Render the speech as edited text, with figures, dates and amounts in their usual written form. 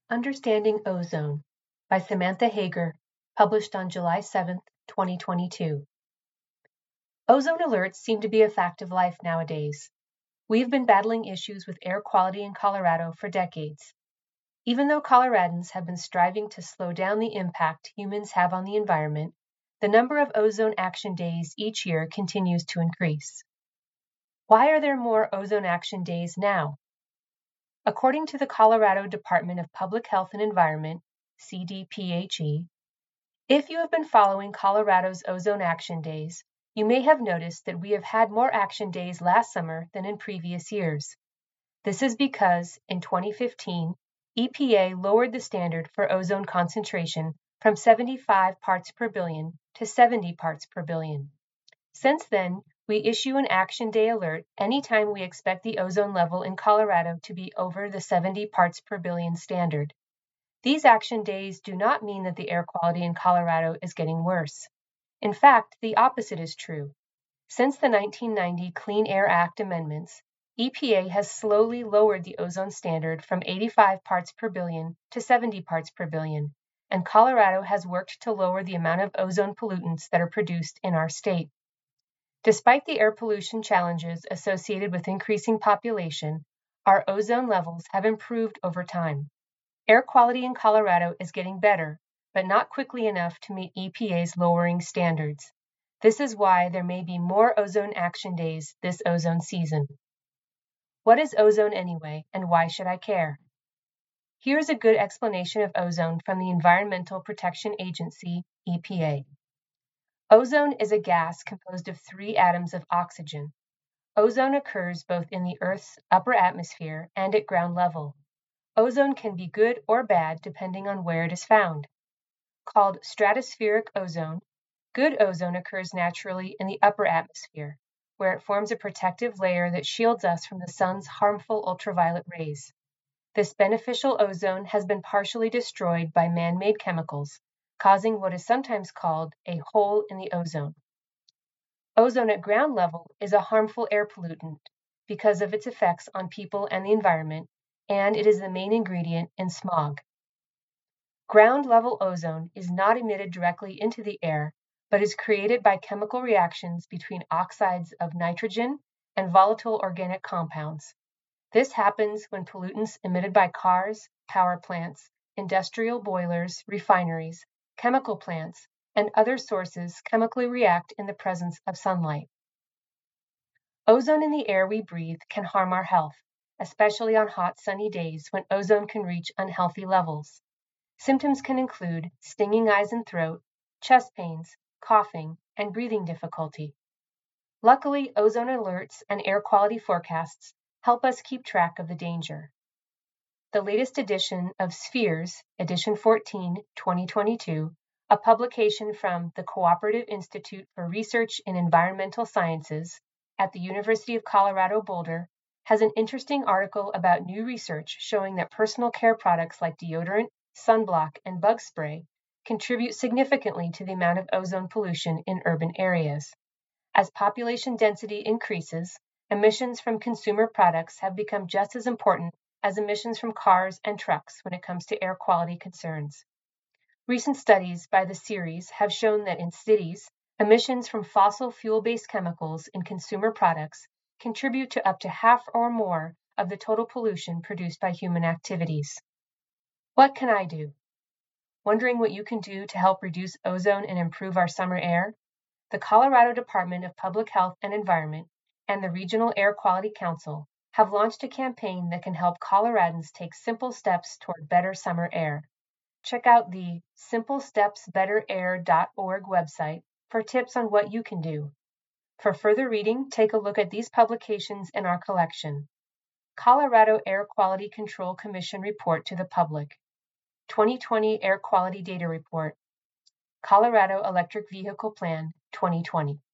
Understanding Ozone by Samantha Hager, published on July 7, 2022. Ozone alerts seem to be a fact of life nowadays. We've been battling issues with air quality in Colorado for decades. Even though Coloradans have been striving to slow down the impact humans have on the environment, the number of ozone action days each year continues to increase. Why are there more ozone action days now? According to the Colorado Department of Public Health and Environment, CDPHE, if you have been following Colorado's ozone action days, you may have noticed that we have had more action days last summer than in previous years. This is because, in 2015, EPA lowered the standard for ozone concentration from 75 parts per billion to 70 parts per billion. Since then, we issue an Action Day alert anytime we expect the ozone level in Colorado to be over the 70 parts per billion standard. These action days do not mean that the air quality in Colorado is getting worse. In fact, the opposite is true. Since the 1990 Clean Air Act amendments, EPA has slowly lowered the ozone standard from 85 parts per billion to 70 parts per billion, and Colorado has worked to lower the amount of ozone pollutants that are produced in our state. Despite the air pollution challenges associated with increasing population, our ozone levels have improved over time. Air quality in Colorado is getting better, but not quickly enough to meet EPA's lowering standards. This is why there may be more ozone action days this ozone season. What is ozone anyway, and why should I care? Here's a good explanation of ozone from the Environmental Protection Agency, EPA. Ozone is a gas composed of 3 atoms of oxygen. Ozone occurs both in the Earth's upper atmosphere and at ground level. Ozone can be good or bad depending on where it is found. Called stratospheric ozone, good ozone occurs naturally in the upper atmosphere, where it forms a protective layer that shields us from the sun's harmful ultraviolet rays. This beneficial ozone has been partially destroyed by man-made chemicals, causing what is sometimes called a hole in the ozone. Ozone at ground level is a harmful air pollutant because of its effects on people and the environment, and it is the main ingredient in smog. Ground-level ozone is not emitted directly into the air, but is created by chemical reactions between oxides of nitrogen and volatile organic compounds. This happens when pollutants emitted by cars, power plants, industrial boilers, refineries, chemical plants, and other sources chemically react in the presence of sunlight. Ozone in the air we breathe can harm our health, especially on hot, sunny days when ozone can reach unhealthy levels. Symptoms can include stinging eyes and throat, chest pains, coughing, and breathing difficulty. Luckily, ozone alerts and air quality forecasts help us keep track of the danger. The latest edition of Spheres, edition 14, 2022, a publication from the Cooperative Institute for Research in Environmental Sciences at the University of Colorado Boulder, has an interesting article about new research showing that personal care products like deodorant, sunblock, and bug spray contribute significantly to the amount of ozone pollution in urban areas. As population density increases, emissions from consumer products have become just as important as emissions from cars and trucks when it comes to air quality concerns. Recent studies by the series have shown that in cities, emissions from fossil fuel-based chemicals in consumer products contribute to up to half or more of the total pollution produced by human activities. What can I do? Wondering what you can do to help reduce ozone and improve our summer air? The Colorado Department of Public Health and Environment and the Regional Air Quality Council have launched a campaign that can help Coloradans take simple steps toward better summer air. Check out the simplestepsbetterair.org website for tips on what you can do. For further reading, take a look at these publications in our collection. Colorado Air Quality Control Commission Report to the Public, 2020 Air Quality Data Report, Colorado Electric Vehicle Plan 2020.